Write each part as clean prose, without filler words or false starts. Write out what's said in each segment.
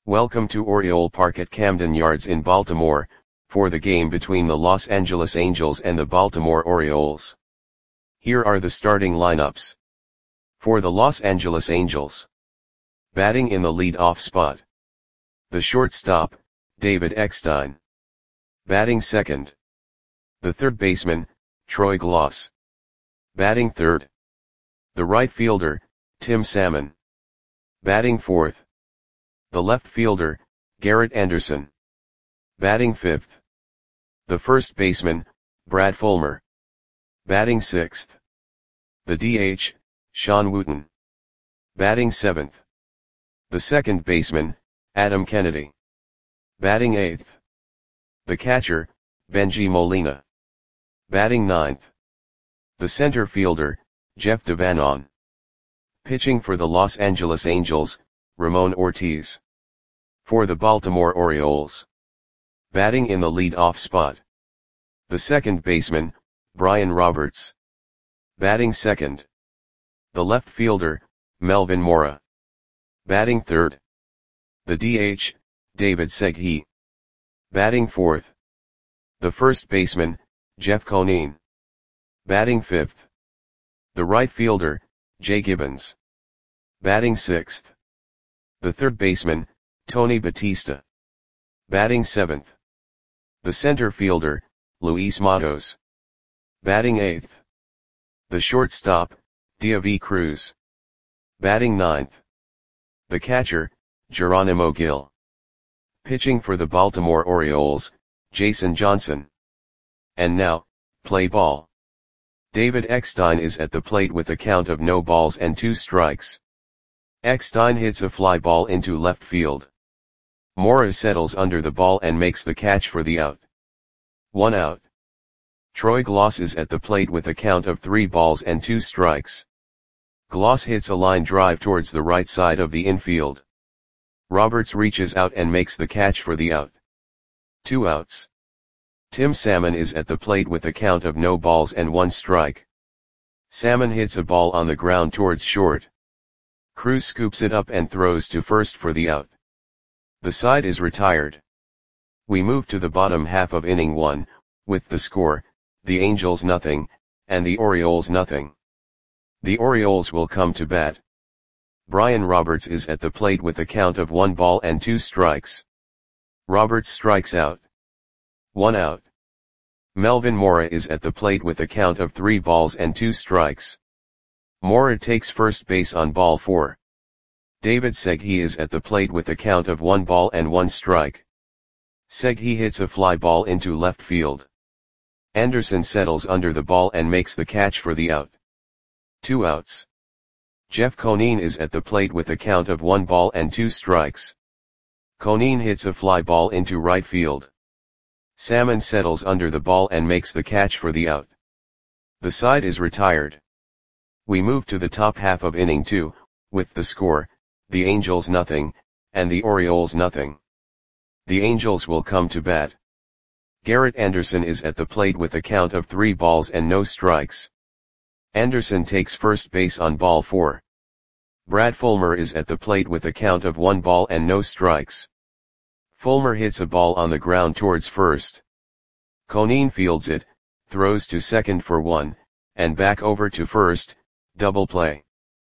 Welcome to Oriole Park at Camden Yards in Baltimore, for the game between the Los Angeles Angels and the Baltimore Orioles. Here are the starting lineups. For the Los Angeles Angels. Batting in the lead-off spot. The shortstop, David Eckstein. Batting second. The third baseman, Troy Glaus. Batting third. The right fielder, Tim Salmon. Batting fourth. The left fielder, Garrett Anderson. Batting fifth. The first baseman, Brad Fulmer. Batting sixth. The DH, Sean Wooten. Batting seventh. The second baseman, Adam Kennedy. Batting eighth. The catcher, Bengie Molina. Batting ninth. The center fielder, Jeff Devanon. Pitching for the Los Angeles Angels, Ramon Ortiz. For the Baltimore Orioles. Batting in the lead-off spot. The second baseman, Brian Roberts. Batting second. The left fielder, Melvin Mora. Batting third. The DH, David Segui. Batting fourth. The first baseman, Jeff Conine. Batting fifth. The right fielder, Jay Gibbons. Batting sixth. The third baseman, Tony Batista. Batting seventh. The center fielder, Luis Matos. Batting eighth. The shortstop, Diaby Cruz. Batting ninth. The catcher, Geronimo Gil. Pitching for the Baltimore Orioles, Jason Johnson. And now, play ball. David Eckstein is at the plate with a count of no balls and 2 strikes. Eckstein hits a fly ball into left field. Mora settles under the ball and makes the catch for the out. 1 out. Troy Glaus is at the plate with a count of 3 balls and 2 strikes. Glaus hits a line drive towards the right side of the infield. Roberts reaches out and makes the catch for the out. 2 outs. Tim Salmon is at the plate with a count of no balls and 1 strike. Salmon hits a ball on the ground towards short. Cruz scoops it up and throws to first for the out. The side is retired. We move to the bottom half of inning 1, with the score, the Angels nothing, and the Orioles nothing. The Orioles will come to bat. Brian Roberts is at the plate with a count of 1 ball and 2 strikes. Roberts strikes out. 1 out. Melvin Mora is at the plate with a count of 3 balls and 2 strikes. Mora takes first base on ball 4. David Segui is at the plate with a count of 1 ball and 1 strike. Segui hits a fly ball into left field. Anderson settles under the ball and makes the catch for the out. 2 outs. Jeff Conine is at the plate with a count of 1 ball and 2 strikes. Conine hits a fly ball into right field. Salmon settles under the ball and makes the catch for the out. The side is retired. We move to the top half of inning 2, with the score, the Angels nothing, and the Orioles nothing. The Angels will come to bat. Garrett Anderson is at the plate with a count of 3 balls and no strikes. Anderson takes first base on ball 4. Brad Fulmer is at the plate with a count of 1 ball and no strikes. Fulmer hits a ball on the ground towards first. Conine fields it, throws to second for 1, and back over to first, double play.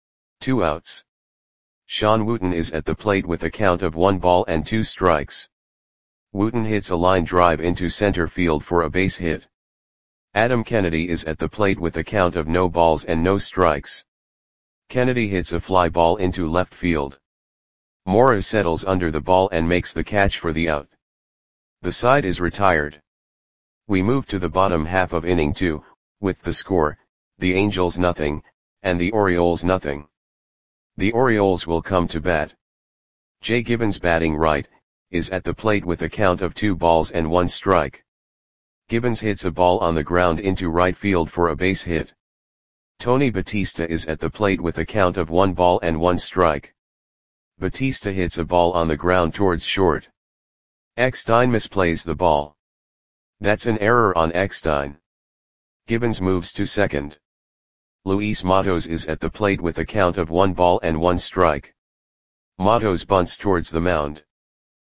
2 outs. Sean Wooten is at the plate with a count of 1 ball and 2 strikes. Wooten hits a line drive into center field for a base hit. Adam Kennedy is at the plate with a count of no balls and no strikes. Kennedy hits a fly ball into left field. Mora settles under the ball and makes the catch for the out. The side is retired. We move to the bottom half of inning 2, with the score, the Angels nothing, and the Orioles nothing. The Orioles will come to bat. Jay Gibbons batting right, is at the plate with a count of 2 balls and 1 strike. Gibbons hits a ball on the ground into right field for a base hit. Tony Batista is at the plate with a count of 1 ball and 1 strike. Batista hits a ball on the ground towards short. Eckstein misplays the ball. That's an error on Eckstein. Gibbons moves to second. Luis Matos is at the plate with a count of 1 ball and 1 strike. Matos bunts towards the mound.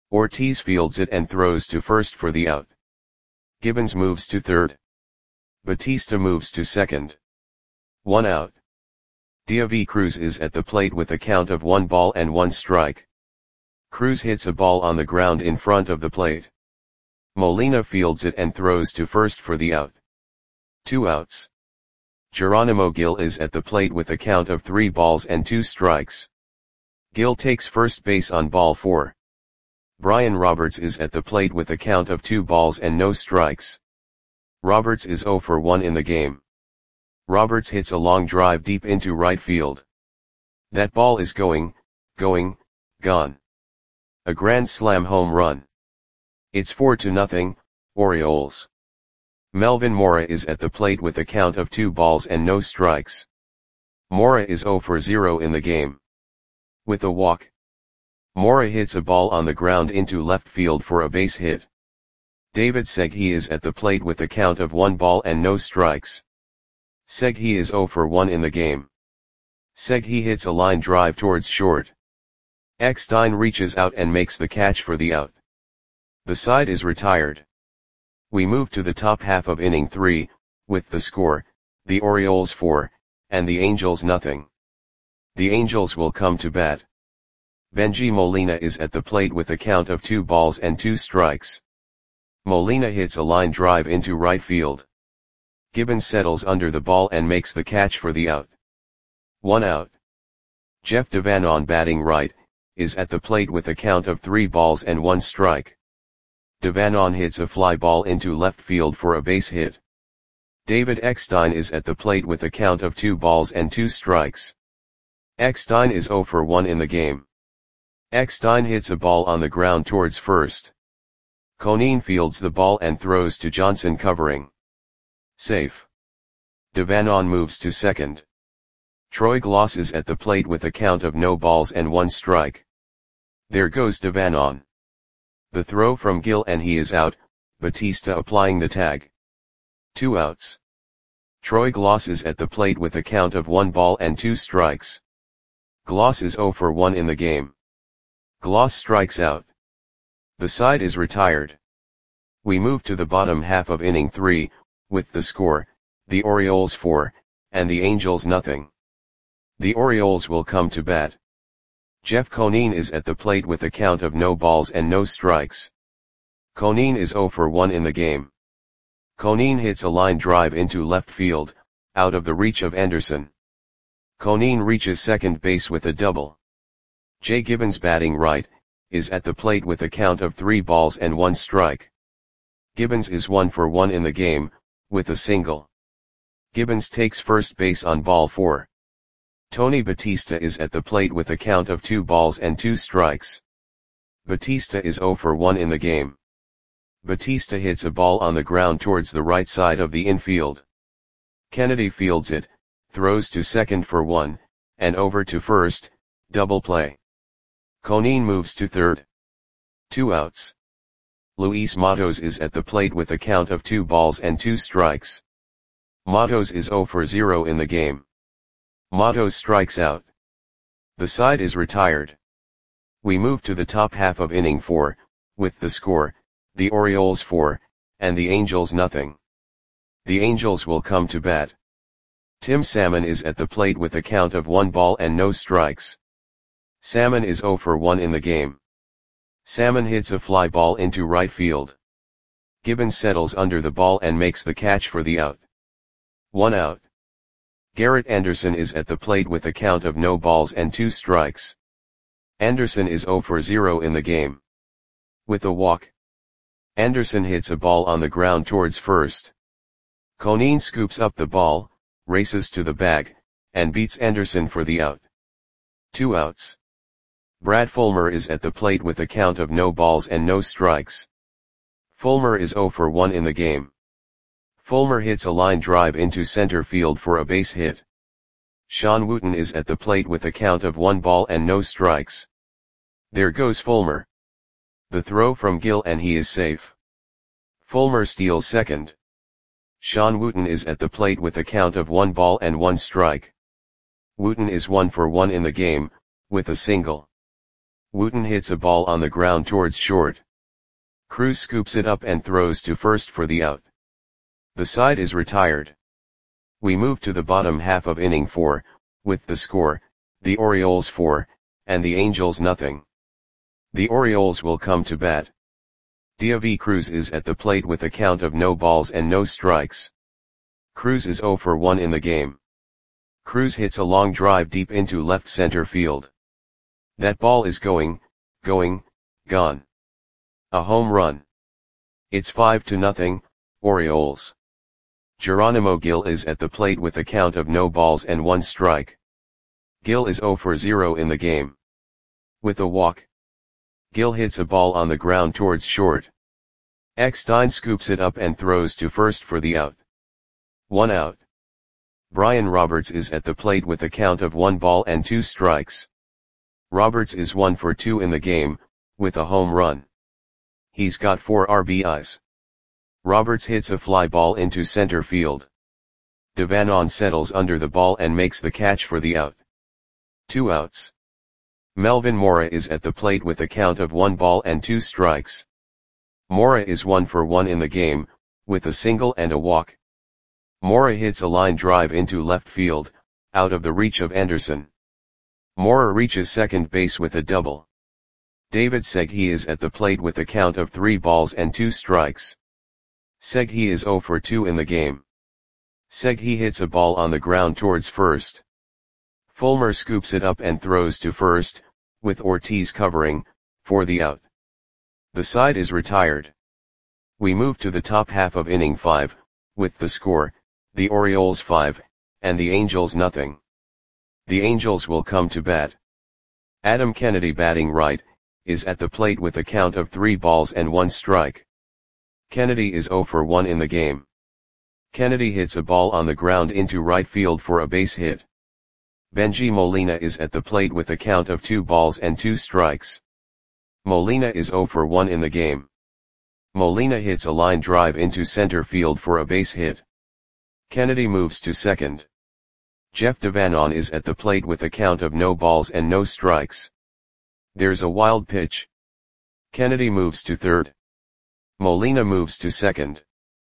Ortiz fields it and throws to first for the out. Gibbons moves to third. Batista moves to second. 1 out. David Cruz is at the plate with a count of 1 ball and 1 strike. Cruz hits a ball on the ground in front of the plate. Molina fields it and throws to first for the out. 2 outs. Geronimo Gil is at the plate with a count of 3 balls and 2 strikes. Gil takes first base on ball 4. Brian Roberts is at the plate with a count of 2 balls and no strikes. Roberts is 0 for 1 in the game. Roberts hits a long drive deep into right field. That ball is gone. A grand slam home run. It's 4-0, Orioles. Melvin Mora is at the plate with a count of 2 balls and no strikes. Mora is 0 for 0 in the game. With a walk. Mora hits a ball on the ground into left field for a base hit. David Segui is at the plate with a count of 1 ball and no strikes. Segui is 0 for 1 in the game. Segui hits a line drive towards short. Eckstein reaches out and makes the catch for the out. The side is retired. We move to the top half of inning 3, with the score, the Orioles 4, and the Angels nothing. The Angels will come to bat. Benji Molina is at the plate with a count of 2 balls and 2 strikes. Molina hits a line drive into right field. Gibbons settles under the ball and makes the catch for the out. 1 out. Jeff Devanon, batting right, is at the plate with a count of 3 balls and 1 strike. Devanon hits a fly ball into left field for a base hit. David Eckstein is at the plate with a count of 2 balls and 2 strikes. Eckstein is 0 for 1 in the game. Eckstein hits a ball on the ground towards first. Conine fields the ball and throws to Johnson covering. Safe. Devanon moves to second. Troy Glaus is at the plate with a count of no balls and 1 strike. There goes Devanon. The throw from Gil and he is out, Batista applying the tag. 2 outs. Troy Glaus is at the plate with a count of 1 ball and 2 strikes. Glaus is 0 for 1 in the game. Glaus strikes out. The side is retired. We move to the bottom half of inning 3, with the score, the Orioles 4, and the Angels nothing. The Orioles will come to bat. Jeff Conine is at the plate with a count of no balls and no strikes. Conine is 0 for 1 in the game. Conine hits a line drive into left field, out of the reach of Anderson. Conine reaches second base with a double. Jay Gibbons, batting right, is at the plate with a count of 3 balls and 1 strike. Gibbons is 1 for 1 in the game, with a single. Gibbons takes first base on ball 4. Tony Batista is at the plate with a count of 2 balls and 2 strikes. Batista is 0 for 1 in the game. Batista hits a ball on the ground towards the right side of the infield. Kennedy fields it, throws to second for 1, and over to first, double play. Conine moves to third. 2 outs. Luis Matos is at the plate with a count of 2 balls and 2 strikes. Matos is 0 for 0 in the game. Matos strikes out. The side is retired. We move to the top half of inning 4, with the score, the Orioles 4, and the Angels nothing. The Angels will come to bat. Tim Salmon is at the plate with a count of 1 ball and no strikes. Salmon is 0 for 1 in the game. Salmon hits a fly ball into right field. Gibbons settles under the ball and makes the catch for the out. 1 out. Garrett Anderson is at the plate with a count of no balls and 2 strikes. Anderson is 0 for 0 in the game. With a walk. Anderson hits a ball on the ground towards first. Conine scoops up the ball, races to the bag, and beats Anderson for the out. 2 outs. Brad Fulmer is at the plate with a count of no balls and no strikes. Fulmer is 0 for 1 in the game. Fulmer hits a line drive into center field for a base hit. Sean Wooten is at the plate with a count of 1 ball and no strikes. There goes Fulmer. The throw from Gil and he is safe. Fulmer steals second. Sean Wooten is at the plate with a count of 1 ball and 1 strike. Wooten is 1 for 1 in the game, with a single. Wooten hits a ball on the ground towards short. Cruz scoops it up and throws to first for the out. The side is retired. We move to the bottom half of inning 4, with the score, the Orioles 4, and the Angels nothing. The Orioles will come to bat. David Cruz is at the plate with a count of no balls and no strikes. Cruz is 0 for 1 in the game. Cruz hits a long drive deep into left center field. That ball is gone. A home run. It's 5-0, Orioles. Geronimo Gil is at the plate with a count of no balls and 1 strike. Gil is 0 for 0 in the game. With a walk, Gil hits a ball on the ground towards short. Eckstein scoops it up and throws to first for the out. 1 out. Brian Roberts is at the plate with a count of 1 ball and 2 strikes. Roberts is 1 for 2 in the game, with a home run. He's got 4 RBIs. Roberts hits a fly ball into center field. Devanon settles under the ball and makes the catch for the out. 2 outs. Melvin Mora is at the plate with a count of 1 ball and 2 strikes. Mora is 1 for 1 in the game, with a single and a walk. Mora hits a line drive into left field, out of the reach of Anderson. Mora reaches second base with a double. David Segui is at the plate with a count of 3 balls and 2 strikes. Segui is 0 for 2 in the game. Segui hits a ball on the ground towards first. Fulmer scoops it up and throws to first, with Ortiz covering, for the out. The side is retired. We move to the top half of inning 5, with the score, the Orioles 5, and the Angels nothing. The Angels will come to bat. Adam Kennedy, batting right, is at the plate with a count of 3 balls and 1 strike. Kennedy is 0 for 1 in the game. Kennedy hits a ball on the ground into right field for a base hit. Benji Molina is at the plate with a count of 2 balls and 2 strikes. Molina is 0 for 1 in the game. Molina hits a line drive into center field for a base hit. Kennedy moves to second. Jeff Devanon is at the plate with a count of no balls and no strikes. There's a wild pitch. Kennedy moves to third. Molina moves to second.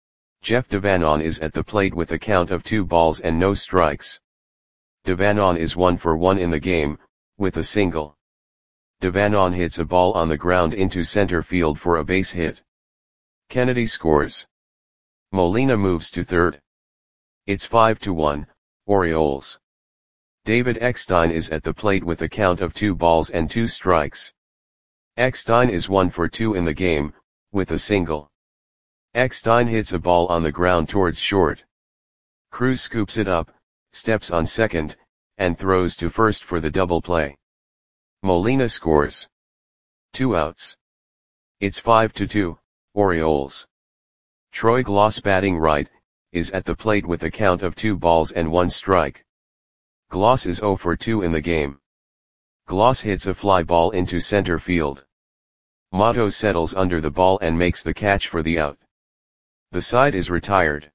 Jeff Devanon is at the plate with a count of 2 balls and no strikes. Devanon is 1 for 1 in the game, with a single. Devanon hits a ball on the ground into center field for a base hit. Kennedy scores. Molina moves to third. It's 5-1, Orioles. David Eckstein is at the plate with a count of 2 balls and 2 strikes. Eckstein is 1 for 2 in the game, with a single. Eckstein hits a ball on the ground towards short. Cruz scoops it up, steps on second, and throws to first for the double play. Molina scores. 2 outs. It's 5-2, Orioles. Troy Glaus, batting right, is at the plate with a count of 2 balls and 1 strike. Glaus is 0 for 2 in the game. Glaus hits a fly ball into center field. Motto settles under the ball and makes the catch for the out. The side is retired.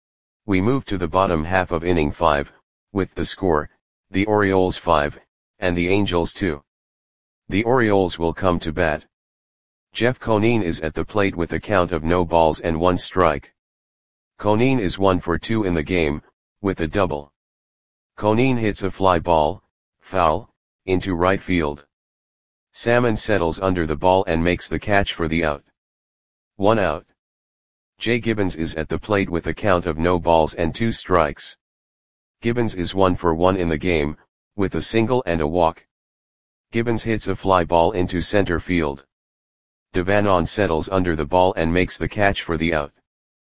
We move to the bottom half of inning 5, with the score, the Orioles 5, and the Angels 2. The Orioles will come to bat. Jeff Conine is at the plate with a count of no balls and 1 strike. Conine is 1 for 2 in the game, with a double. Conine hits a fly ball, foul, into right field. Salmon settles under the ball and makes the catch for the out. 1 out. Jay Gibbons is at the plate with a count of no balls and 2 strikes. Gibbons is 1 for 1 in the game, with a single and a walk. Gibbons hits a fly ball into center field. Devanon settles under the ball and makes the catch for the out.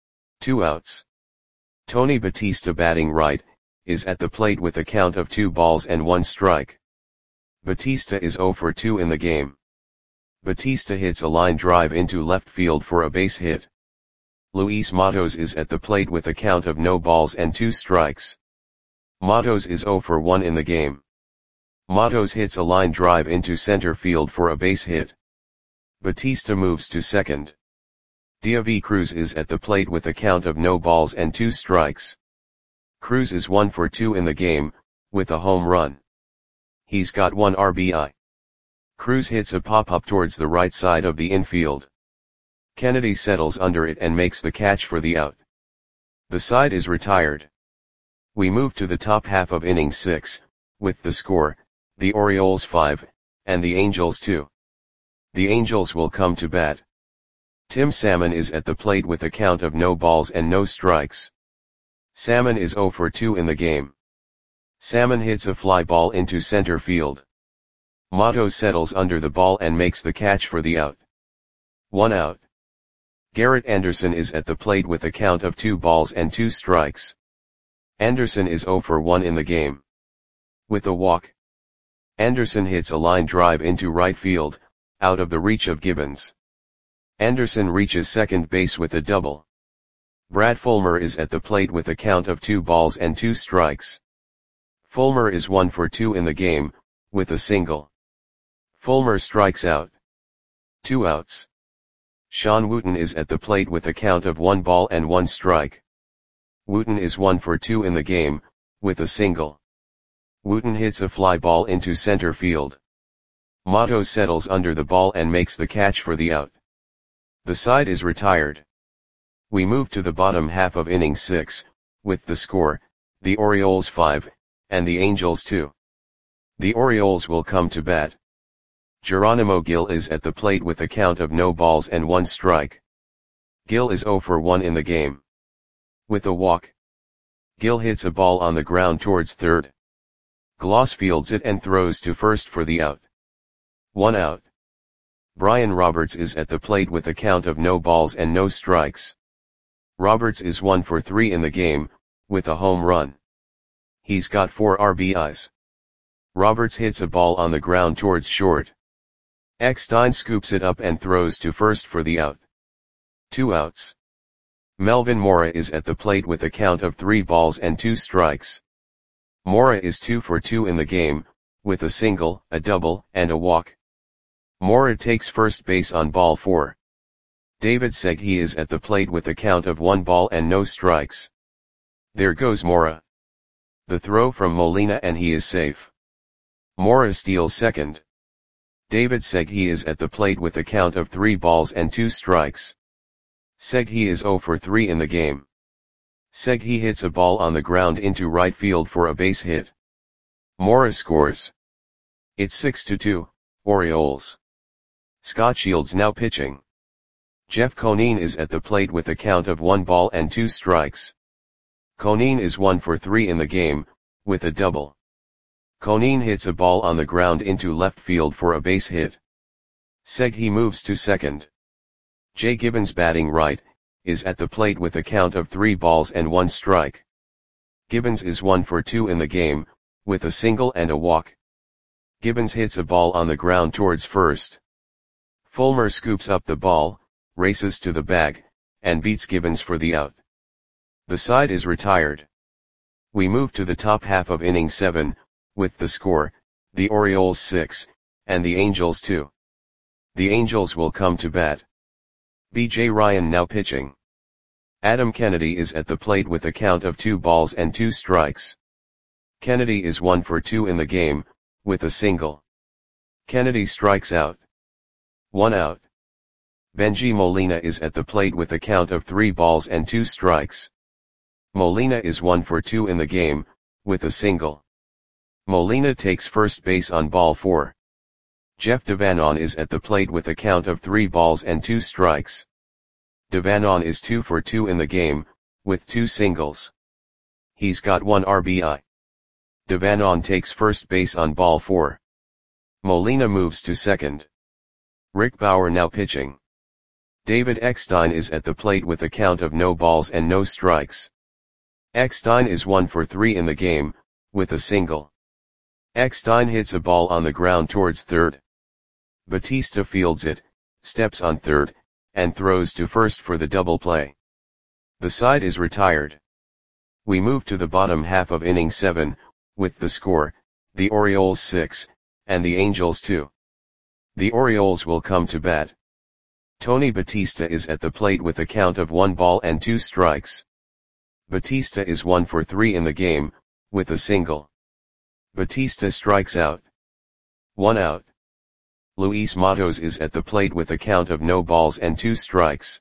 2 outs. Tony Batista, batting right, is at the plate with a count of 2 balls and 1 strike. Batista is 0 for 2 in the game. Batista hits a line drive into left field for a base hit. Luis Matos is at the plate with a count of no balls and 2 strikes. Matos is 0 for 1 in the game. Matos hits a line drive into center field for a base hit. Batista moves to second. David Cruz is at the plate with a count of no balls and 2 strikes. Cruz is 1 for 2 in the game, with a home run. He's got 1 RBI. Cruz hits a pop-up towards the right side of the infield. Kennedy settles under it and makes the catch for the out. The side is retired. We move to the top half of inning 6, with the score, the Orioles 5, and the Angels 2. The Angels will come to bat. Tim Salmon is at the plate with a count of no balls and no strikes. Salmon is 0 for 2 in the game. Salmon hits a fly ball into center field. Motto settles under the ball and makes the catch for the out. 1 out. Garrett Anderson is at the plate with a count of 2 balls and 2 strikes. Anderson is 0 for 1 in the game. With a walk, Anderson hits a line drive into right field, out of the reach of Gibbons. Anderson reaches second base with a double. Brad Fulmer is at the plate with a count of 2 balls and 2 strikes. Fulmer is 1 for 2 in the game, with a single. Fulmer strikes out. 2 outs. Sean Wooten is at the plate with a count of 1 ball and 1 strike. Wooten is 1 for 2 in the game, with a single. Wooten hits a fly ball into center field. Motto settles under the ball and makes the catch for the out. The side is retired. We move to the bottom half of inning 6, with the score, the Orioles 5, and the Angels 2. The Orioles will come to bat. Geronimo Gil is at the plate with a count of no balls and 1 strike. Gil is 0 for 1 in the game. With a walk, Gil hits a ball on the ground towards third. Gloss fields it and throws to first for the out. 1 out. Brian Roberts is at the plate with a count of no balls and no strikes. Roberts is 1 for 3 in the game, with a home run. He's got 4 RBIs. Roberts hits a ball on the ground towards short. Eckstein scoops it up and throws to first for the out. 2 outs. Melvin Mora is at the plate with a count of 3 balls and 2 strikes. Mora is 2 for 2 in the game, with a single, a double, and a walk. Mora takes first base on ball 4. David Segui is at the plate with a count of 1 ball and no strikes. There goes Mora. The throw from Molina and he is safe. Mora steals second. David Segui is at the plate with a count of 3 balls and 2 strikes. Segui is 0 for 3 in the game. Segui hits a ball on the ground into right field for a base hit. Mora scores. It's 6-2, Orioles. Scott Shields now pitching. Jeff Conine is at the plate with a count of 1 ball and 2 strikes. Conine is 1 for 3 in the game, with a double. Conine hits a ball on the ground into left field for a base hit. Segui moves to second. Jay Gibbons batting right, is at the plate with a count of 3 balls and 1 strike. Gibbons is 1 for 2 in the game, with a single and a walk. Gibbons hits a ball on the ground towards first. Fulmer scoops up the ball, races to the bag, and beats Gibbons for the out. The side is retired. We move to the top half of inning 7, with the score, the Orioles 6, and the Angels 2. The Angels will come to bat. B.J. Ryan now pitching. Adam Kennedy is at the plate with a count of 2 balls and 2 strikes. Kennedy is 1 for 2 in the game, with a single. Kennedy strikes out. 1 out. Benji Molina is at the plate with a count of 3 balls and 2 strikes. Molina is 1 for 2 in the game, with a single. Molina takes first base on ball 4. Jeff Devanon is at the plate with a count of 3 balls and 2 strikes. Devanon is 2 for 2 in the game, with 2 singles. He's got 1 RBI. Devanon takes first base on ball 4. Molina moves to second. Rick Bauer now pitching. David Eckstein is at the plate with a count of no balls and no strikes. Eckstein is 1 for 3 in the game, with a single. Eckstein hits a ball on the ground towards third. Batista fields it, steps on third, and throws to first for the double play. The side is retired. We move to the bottom half of inning 7, with the score, the Orioles 6, and the Angels 2. The Orioles will come to bat. Tony Batista is at the plate with a count of 1 ball and 2 strikes. Batista is 1 for 3 in the game, with a single. Batista strikes out. 1 out. Luis Matos is at the plate with a count of no balls and 2 strikes.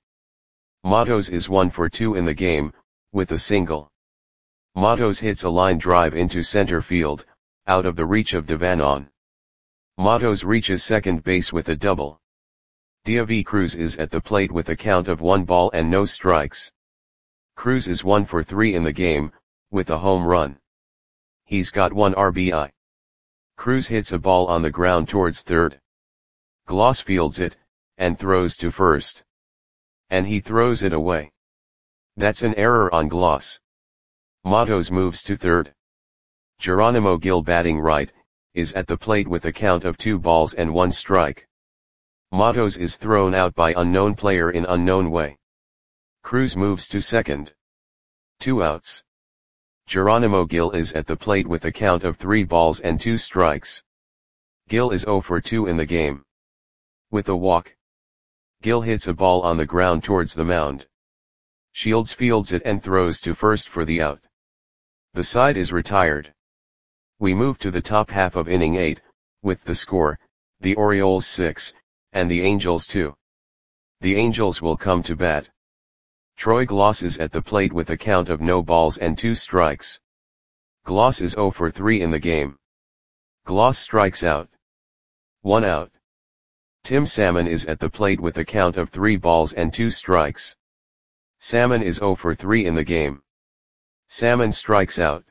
Matos is 1 for 2 in the game, with a single. Matos hits a line drive into center field, out of the reach of Devanon. Matos reaches second base with a double. David Cruz is at the plate with a count of 1 ball and no strikes. Cruz is 1 for 3 in the game, with a home run. He's got 1 RBI. Cruz hits a ball on the ground towards third. Gloss fields it, and throws to first. And he throws it away. That's an error on Gloss. Matos moves to third. Geronimo Gil, batting right, is at the plate with a count of 2 balls and 1 strike. Matos is thrown out by unknown player in unknown way. Cruz moves to second. 2 outs. Geronimo Gil is at the plate with a count of 3 balls and 2 strikes. Gil is 0 for 2 in the game. With a walk. Gil hits a ball on the ground towards the mound. Shields fields it and throws to first for the out. The side is retired. We move to the top half of inning 8, with the score, the Orioles 6, and the Angels 2. The Angels will come to bat. Troy Gloss is at the plate with a count of no balls and 2 strikes. Gloss is 0 for 3 in the game. Gloss strikes out. 1 out. Tim Salmon is at the plate with a count of 3 balls and 2 strikes. Salmon is 0 for 3 in the game. Salmon strikes out.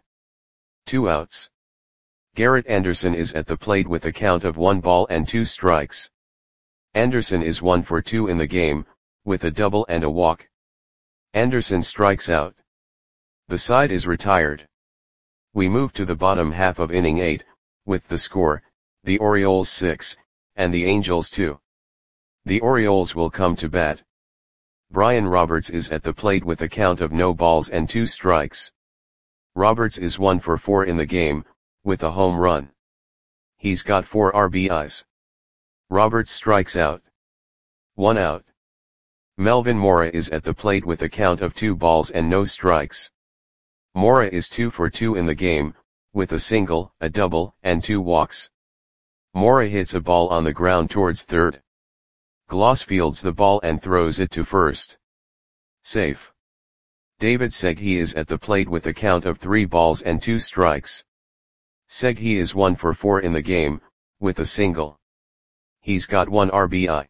2 outs. Garrett Anderson is at the plate with a count of 1 ball and 2 strikes. Anderson is 1 for 2 in the game, with a double and a walk. Anderson strikes out. The side is retired. We move to the bottom half of inning 8, with the score, the Orioles 6, and the Angels 2. The Orioles will come to bat. Brian Roberts is at the plate with a count of no balls and 2 strikes. Roberts is 1 for 4 in the game, with a home run. He's got 4 RBIs. Roberts strikes out. 1 out. Melvin Mora is at the plate with a count of 2 balls and no strikes. Mora is 2 for 2 in the game, with a single, a double, and 2 walks. Mora hits a ball on the ground towards third. Gloss fields the ball and throws it to first. Safe. David Segui is at the plate with a count of 3 balls and 2 strikes. Segui is 1 for 4 in the game, with a single. He's got 1 RBI.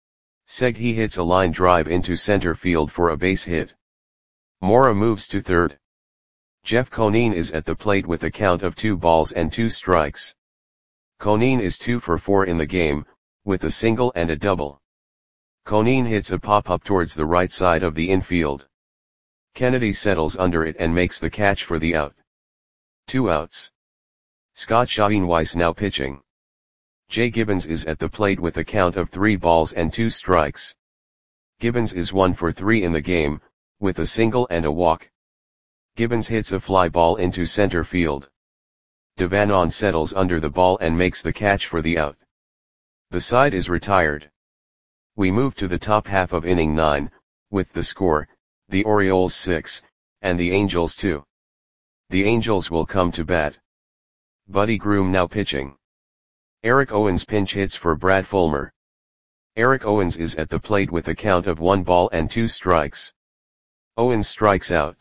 Segui hits a line drive into center field for a base hit. Mora moves to third. Jeff Conine is at the plate with a count of 2 balls and 2 strikes. Conine is 2 for 4 in the game, with a single and a double. Conine hits a pop-up towards the right side of the infield. Kennedy settles under it and makes the catch for the out. 2 outs. Scott Schoenweiss now pitching. Jay Gibbons is at the plate with a count of 3 balls and 2 strikes. Gibbons is 1 for 3 in the game, with a single and a walk. Gibbons hits a fly ball into center field. Devanon settles under the ball and makes the catch for the out. The side is retired. We move to the top half of inning 9, with the score, the Orioles 6, and the Angels 2. The Angels will come to bat. Buddy Groom now pitching. Eric Owens pinch hits for Brad Fulmer. Eric Owens is at the plate with a count of 1 ball and 2 strikes. Owens strikes out.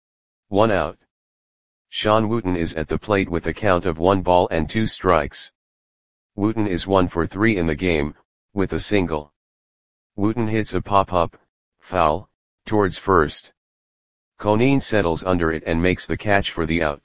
1 out. Sean Wooten is at the plate with a count of 1 ball and 2 strikes. Wooten is 1 for 3 in the game, with a single. Wooten hits a pop-up, foul, towards first. Conine settles under it and makes the catch for the out.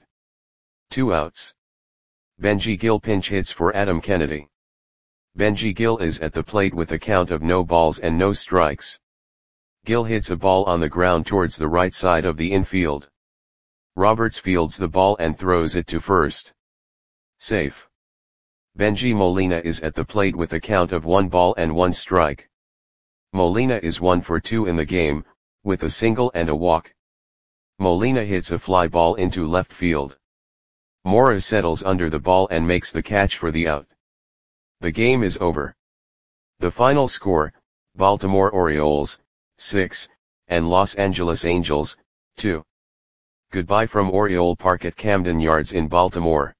2 outs. Benji Gil pinch hits for Adam Kennedy. Benji Gil is at the plate with a count of no balls and no strikes. Gil hits a ball on the ground towards the right side of the infield. Roberts fields the ball and throws it to first. Safe. Benji Molina is at the plate with a count of 1 ball and 1 strike. Molina is 1 for 2 in the game, with a single and a walk. Molina hits a fly ball into left field. Mora settles under the ball and makes the catch for the out. The game is over. The final score, Baltimore Orioles, 6, and Los Angeles Angels, 2. Goodbye from Oriole Park at Camden Yards in Baltimore.